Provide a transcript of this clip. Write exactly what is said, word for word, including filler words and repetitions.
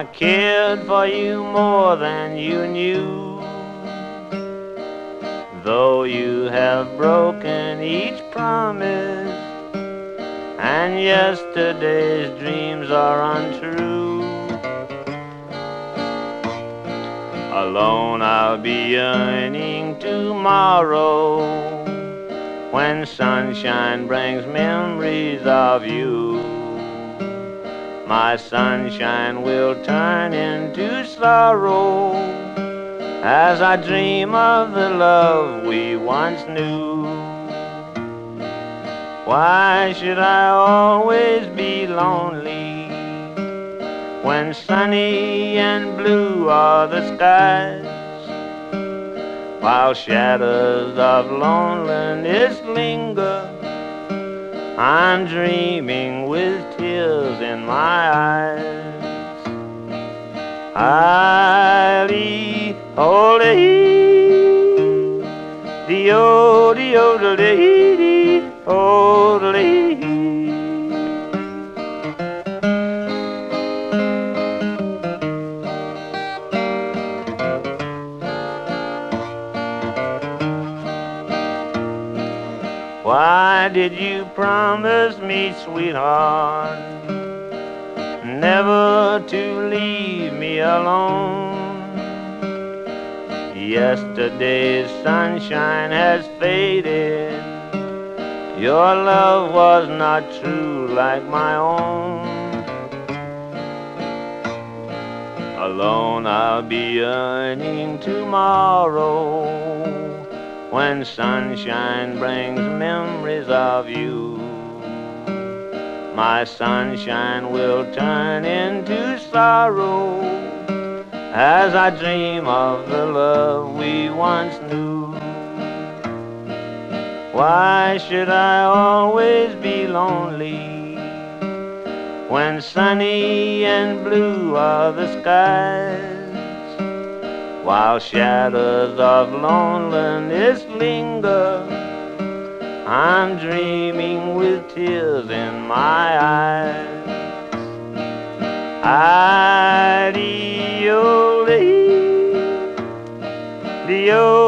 I cared for you more than you knew. Though you have broken each promise, and yesterday's dreams are untrue, alone I'll be yearning tomorrow, when sunshine brings memories of you. My sunshine will turn into sorrow as I dream of the love we once knew. Why should I always be lonely when sunny and blue are the skies, while shadows of loneliness linger? I'm dreaming with tears in my eyes. I-lee, oh-lee, dee-oh-dee-oh-dee-dee, oh-lee. Why did you promise me, sweetheart, never to leave me alone? Yesterday's sunshine has faded. Your love was not true like my own. Alone I'll be yearning tomorrow, when sunshine brings memories of you. My sunshine will turn into sorrow as I dream of the love we once knew. Why should I always be lonely when sunny and blue are the skies, while shadows of loneliness linger? I'm dreaming with tears in my eyes. I-dee-oh-lee, dee-oh.